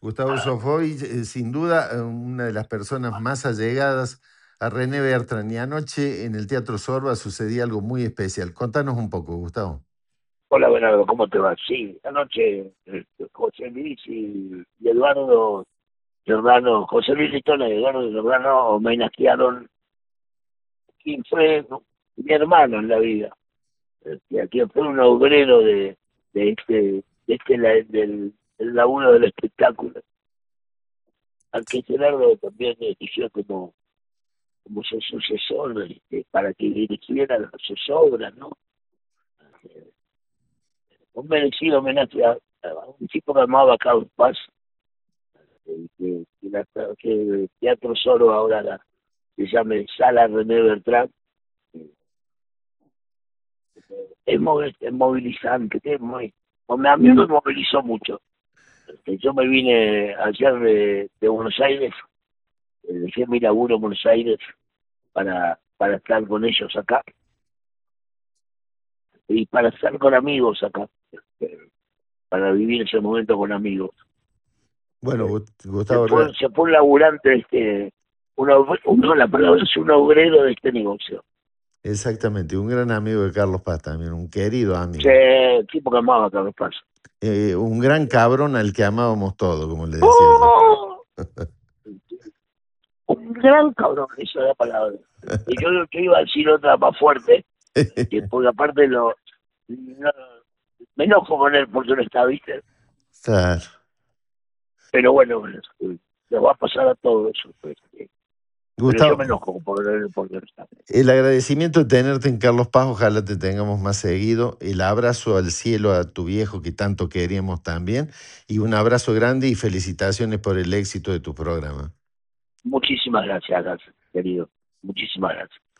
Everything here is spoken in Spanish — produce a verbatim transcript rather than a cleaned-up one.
Gustavo Sofovich, eh, sin duda, eh, una de las personas más allegadas a René Bertrand. Y anoche en el Teatro Sorba sucedía algo muy especial. Contanos un poco, Gustavo. Hola Bernardo, ¿cómo te va? Sí, anoche eh, José Luis y, y Eduardo Giordano, José Luis Listona y Eduardo Giordano homenajearon quien fue mi hermano en la vida, eh, quien fue un obrero de, de este, de este la- del, del laburo del espectáculo, al que Gerardo también eligió como, como su sucesor, este, para que dirigiera sus obras, ¿no? Un merecido homenaje a, a un tipo que amaba Carlos Paz, eh, que, que, la- que el Teatro Solo ahora la- se llame Sala René Bertrand. eh, es, movi- es movilizante, es muy, o me- a mí me movilizó mucho. Este, Yo me vine ayer de, de Buenos Aires, eh, dejé mi laburo en Buenos Aires para, para estar con ellos acá y para estar con amigos acá, eh, para vivir ese momento con amigos. Bueno, Eh, Gust- se Gustavo, fue, re- se fue un laburante, este, un, obre- uno, la palabra es un obrero de este negocio. exactamente, un gran amigo de Carlos Paz también, un querido amigo. Se, tipo que amaba a Carlos Paz. Eh, un gran cabrón al que amábamos todos, como le decía yo. ¡Oh! Un gran cabrón, esa es la palabra. Y yo, yo iba a decir otra más fuerte, que porque aparte lo, no, me enojo con él porque no está, ¿viste? Claro. Pero bueno, le va a pasar a todo eso. Pues, eh, pero yo me Gustavo, enojo por él porque no está. el agradecimiento de tenerte en Carlos Paz, ojalá te tengamos más seguido. El abrazo al cielo a tu viejo que tanto queríamos también. Y un abrazo grande y felicitaciones por el éxito de tu programa. Muchísimas gracias, querido. Muchísimas gracias.